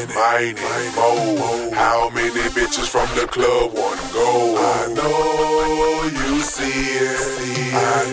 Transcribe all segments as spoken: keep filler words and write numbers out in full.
mine and more. How many bitches from the club wanna go? I know you see it. I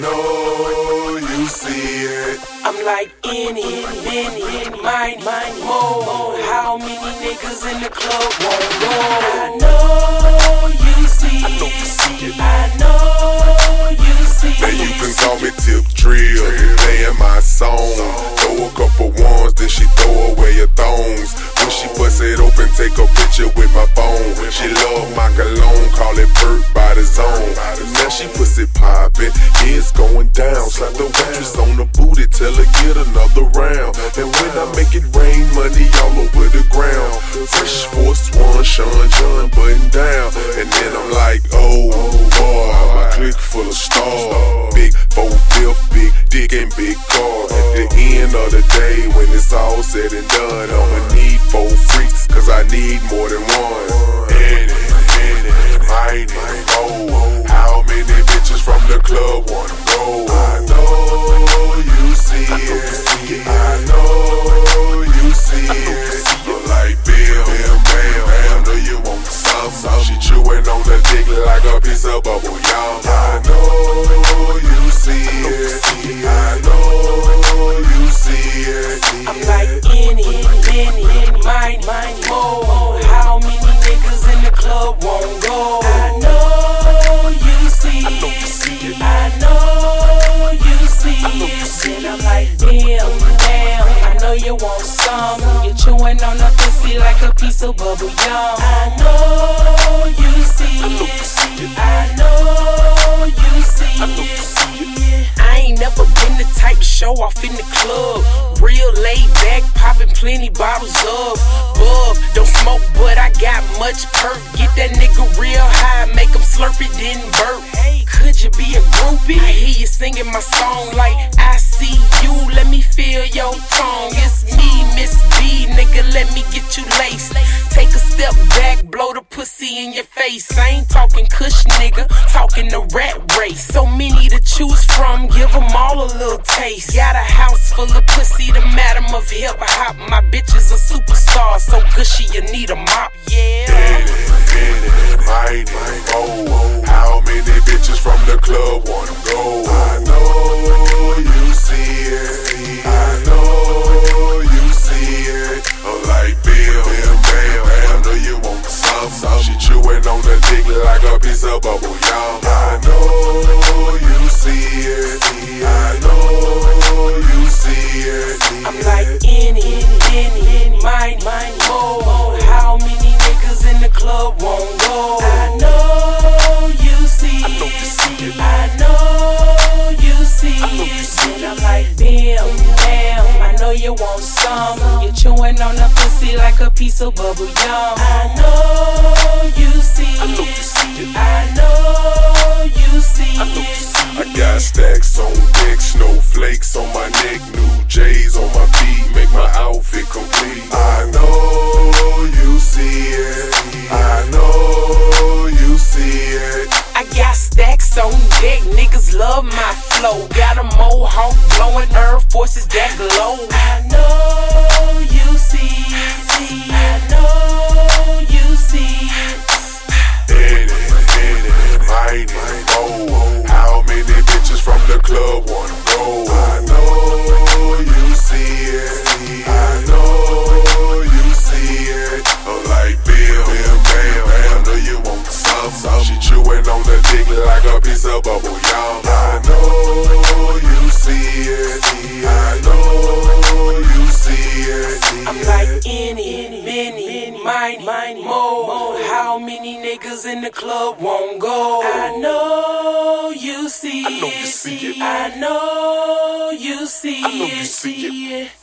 know you see it. I'm like any, many, mine, mine, more. How many niggas in the club wanna go? I know you see it. I know you see it. Now you can call me Tip Drill, playing my song. Throw a couple ones, then she throw away her thongs. When she bust it open, take a picture with my phone. She love my cologne, call it Burt by the zone. Now she pussy poppin', it's going down. Slap the waitress on the booty, tell her get another round. And when I make it rain, money all over the ground. Fresh Force One, Sean John button down. And then I'm like, oh boy, my clique full of stars. Big four fifth, big dick and big car. At the end of the day, when it's all said and done, I'ma need four freaks, cause I need more than one. Any, any, mine and more. How many bitches from the club wanna go? I know you see it. I know you see it. I'm like Bill, Bill, Bam, Bam, do you want some? She chewing on the dick like a piece of bubble yum. I know you see it. I know you see it. I'm like any, many, mine, mine, more. How many niggas in the club won't go? I know you see it. I know you see it. And I'm like, damn, damn, I know you want some. You're chewing on the pussy like a piece of bubble yum. I know you see it. I know you see it. I ain't never been the type to show off in the club. Real laid back, popping plenty bottles of bub. Don't smoke, but I got much perk. Get that nigga real high, make him slurp it, then burp. Could you be a groupie? I hear you singing my song like I see you, let me feel your tongue. It's me, Miss B, nigga, let me get you laced. Take a step back, blow the pussy in your face. I ain't talking kush, nigga, talking the rat race. So many to choose from, give them all a little taste. Got a house full of pussy, the madam of hip hop. My bitch is a superstar, so gushy you need a mop, yeah. Any, any, mine and more. How many bitches from the club wanna go? I know you see it. I know you see it. I'm like Bill, Bill, Bam, Bam, do you want some? She chewing on the dick like a piece of bubble yum. I know you see it. I know you see it. I'm like any, any, mine, mine, more. How many niggas in the club won't go? I know you see it. I know you see it. And I'm like, damn, damn, I know you want some. You're chewing on the pussy like a piece of bubble yum. I know you see it. I know you see it. I got stacks on deck, snowflakes on my neck, new J's on my feet, make my outfit complete. I know you see it. I know you see it. I got stacks on deck, niggas love my flow. Got a mohawk blowing Air Forces that glow. I know you see it. I know you see it. Any, any, mine and more. How many bitches from the club wanna go? I know you see it. I know you see it. I'm like Bill, Bill, Bam, Bam, do you want some? She chewing on the dick like a piece of bubble yum. I know you see it. I know you see it. I'm like any, many, mine, mine, more. How many niggas in the club won't go? I know you see it. I know you see it. I know you see I know you it. see it.